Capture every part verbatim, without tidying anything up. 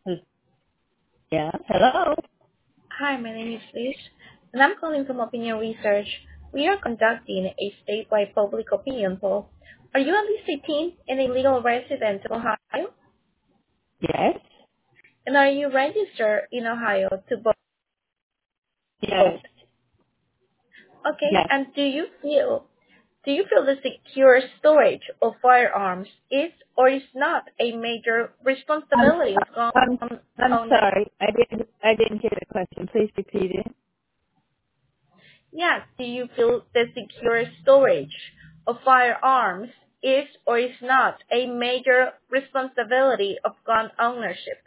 Yeah. Hello. Hi, my name is Liz, and I'm calling from Opinion Research. We are conducting a statewide public opinion poll. Are you at least eighteen and a legal resident of Ohio? Yes. And are you registered in Ohio to vote? Yes. Okay, Yes. and do you feel do you feel the secure storage of firearms is or is not a major I'm responsibility of I'm gun I'm owners? sorry. I didn't I didn't hear the question. Please repeat it. Yes, do you feel the secure storage of firearms is or is not a major responsibility of gun ownership?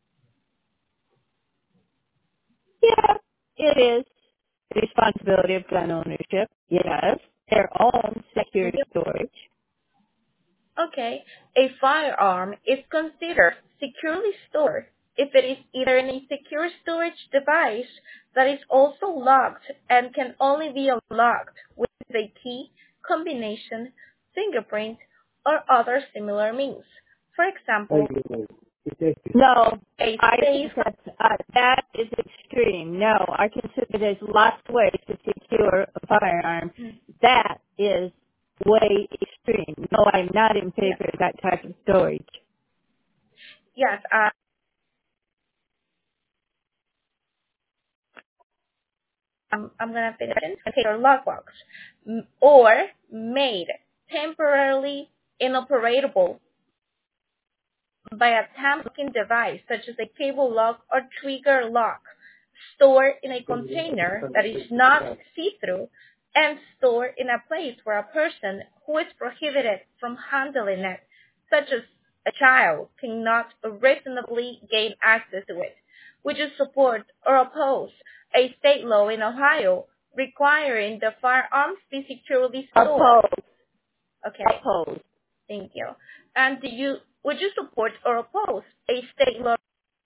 Yeah. It is the responsibility of gun ownership. Yes. Their own security Yep. storage. Okay, a firearm is considered securely stored if it is either in a secure storage device that is also locked and can only be unlocked with a key, combination, fingerprint, or other similar means. For example, No, a I safe. think that's uh, that is extreme. No, I consider there's lots of ways to secure a firearm. That is way extreme. No, I'm not in Yes, favor of that type of storage. yes, uh, I'm, I'm gonna finish it. Okay, or lockbox, M- or made temporarily inoperable by a tamper-locking device such as a cable lock or trigger lock, stored in a container that is not see-through, and stored in a place where a person who is prohibited from handling it, such as a child, cannot reasonably gain access to it. Would you support or oppose a state law in Ohio requiring the firearms be securely stored? Oppose. Okay, Oppose. thank you. And do you would you support or oppose a state law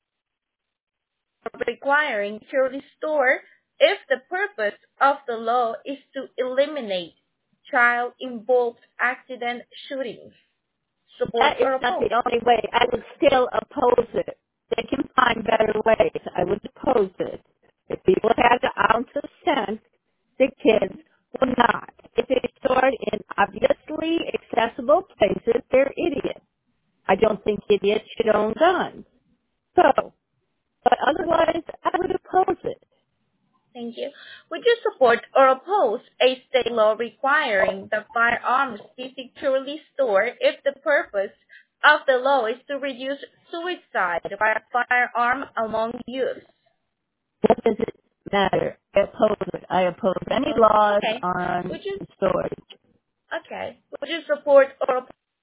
requiring securely store if the purpose of the law is to eliminate child-involved accident shootings? Support That is or not oppose? the only way. I would still oppose it. They can find better ways. I would oppose it. If people had the ounce of sense, the kids will not. If they're stored in obviously accessible places, they're idiots. I don't think idiots should own guns. So, but otherwise, I would oppose it. Thank you. Would you support or oppose a state law requiring the firearms be securely stored if the purpose of the law is to reduce suicide by a firearm among youth? What does it matter? I oppose it. I oppose any laws Okay. on Would you storage. okay? Would you support or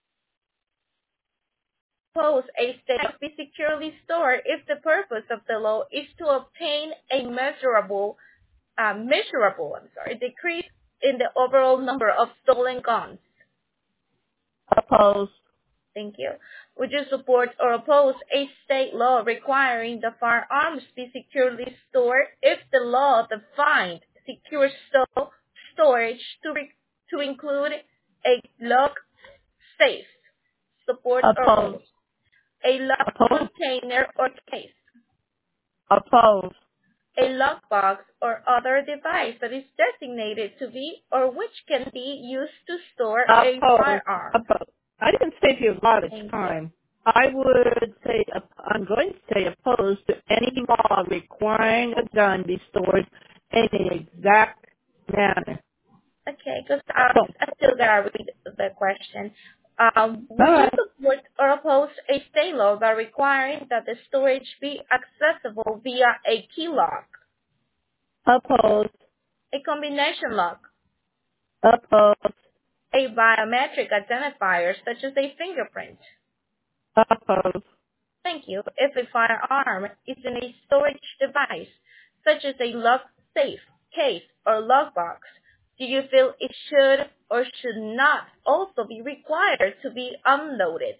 oppose a state to be securely stored if the purpose of the law is to obtain a measurable, uh, measurable, I'm sorry, decrease in the overall number of stolen guns? Oppose. Thank you. Would you support or oppose a state law requiring the firearms be securely stored if the law defined secure sto- storage to re- to include a lock safe? Support or Oppose. oppose? A locked Oppose. container or case, Oppose. a lockbox or other device that is designated to be or which can be used to store a Oppose. firearm. Oppose. I didn't save you a lot of Thank you. time. I would say, I'm going to say opposed to any law requiring a gun be stored in an exact manner. Okay, because I, So, I still gotta read the question. Um, all would you right. support or oppose a state law by requiring that the storage be accessible via a key lock, Oppose. a combination lock, Oppose. a biometric identifier such as a fingerprint? Oppose. Thank you. If a firearm is in a storage device, such as a lock safe, case, or lockbox, do you feel it should or should not also be required to be unloaded?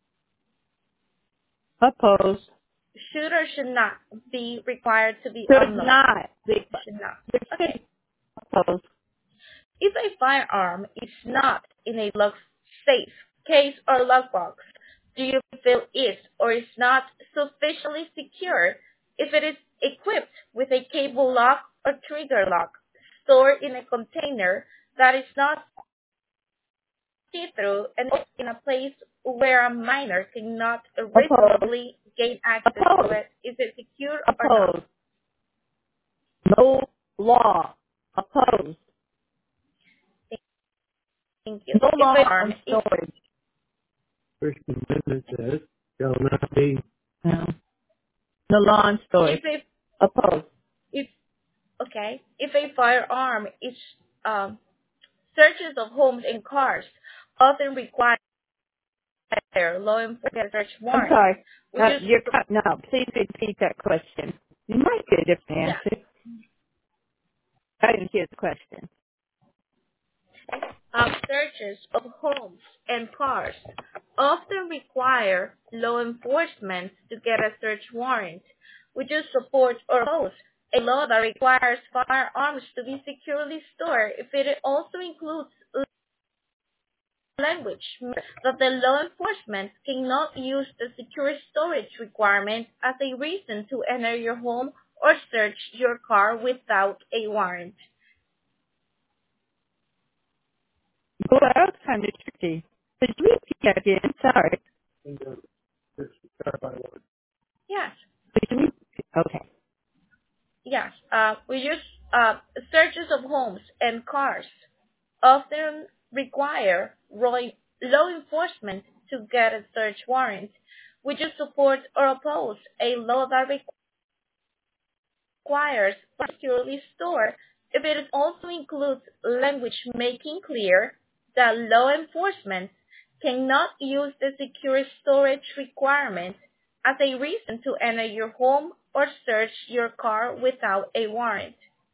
Oppose. Should or should not be required to be Should unloaded? not. Be, Should not. there should Okay. oppose. If a firearm is not in a lock safe, case, or lockbox, do you feel is or is not sufficiently secure if it is equipped with a cable lock or trigger lock stored in a container that is not see-through and in a place where a minor cannot Oppose. reasonably gain access to Oppose. it? Is it secure or not? Oppose. No law. Oppose. Thank you. No If law a on farm is storage. First Amendment says shall not be. No. No law on storage. if a Oppose. if okay if a firearm is um, searches of homes and cars often require law enforcement search I'm warrants, sorry. which Uh, is you're cutting out. Please repeat that question. You might get a different yeah. answer. I didn't hear the question. Um, searches of homes and cars often require law enforcement to get a search warrant, which is support or oppose a law that requires firearms to be securely stored if it also includes language that the law enforcement cannot use the secure storage requirement as a reason to enter your home or search your car without a warrant. Well, that was kind of tricky. Could you repeat that again? Sorry. And, uh, just to clarify what. Yes. Could you repeat? Okay. Yes, uh, we use uh, searches of homes and cars often require ro- law enforcement to get a search warrant, which is support or oppose a law that requires securely store if it also includes language making clear that law enforcement cannot use the secure storage requirement as a reason to enter your home or search your car without a warrant.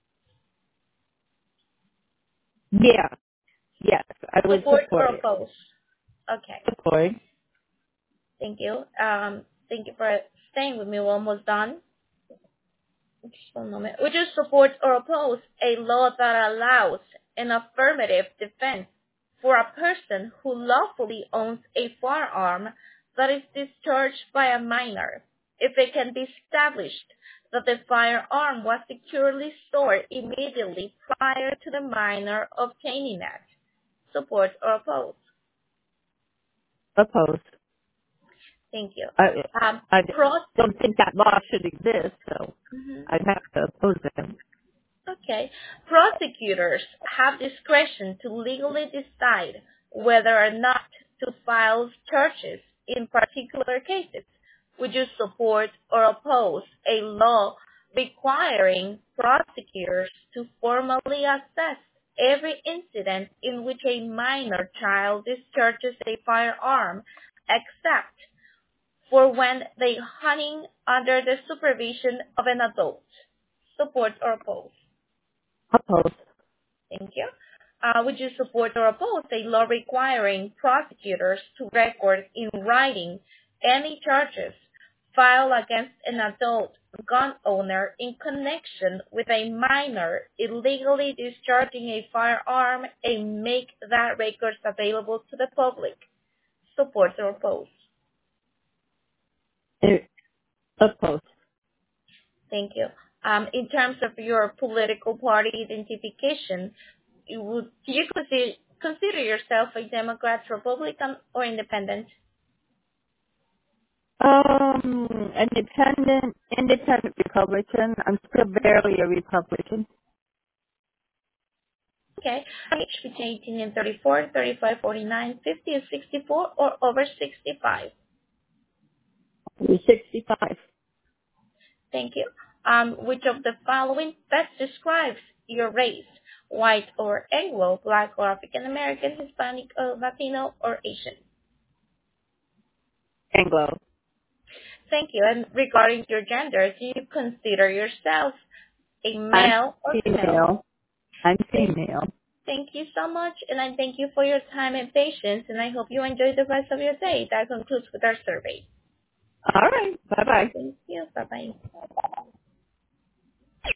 Yeah. Yes, I would Support or support it. oppose? Okay, Support. thank you. Um, thank you for staying with me. We're almost done. Just one moment. Would you support or oppose a law that allows an affirmative defense for a person who lawfully owns a firearm that is discharged by a minor if it can be established that the firearm was securely stored immediately prior to the minor obtaining it? Support or oppose? Oppose. Thank you. I, Um, I pros. don't think that law should exist, so Mhm. I'd have to oppose it. Okay. Prosecutors have discretion to legally decide whether or not to file charges in particular cases. Would you support or oppose a law requiring prosecutors to formally assess every incident in which a minor child discharges a firearm, except for when they hunting under the supervision of an adult? Support or oppose? Oppose. Thank you. Uh, would you support or oppose a law requiring prosecutors to record in writing any charges filed against an adult gun owner in connection with a minor illegally discharging a firearm and make that records available to the public? Support or oppose? Eh, Oppose. Thank you. Um, in terms of your political party identification, you would do you consider, consider yourself a Democrat, Republican, or Independent? Um, independent, independent Republican. I'm still barely a Republican. Okay. Age between eighteen and thirty-four, thirty-five, forty-nine, fifty, and sixty-four, or over sixty-five. I'm sixty-five. Thank you. Um, which of the following best describes your race? White or Anglo, Black or African American, Hispanic or Latino, or Asian? Anglo. Thank you. And regarding your gender, do you consider yourself a I'm male or female? female. I'm Thank, female. thank you so much, and I thank you for your time and patience, and I hope you enjoy the rest of your day. That concludes with our survey. All right. Bye-bye. Thank you. Bye-bye.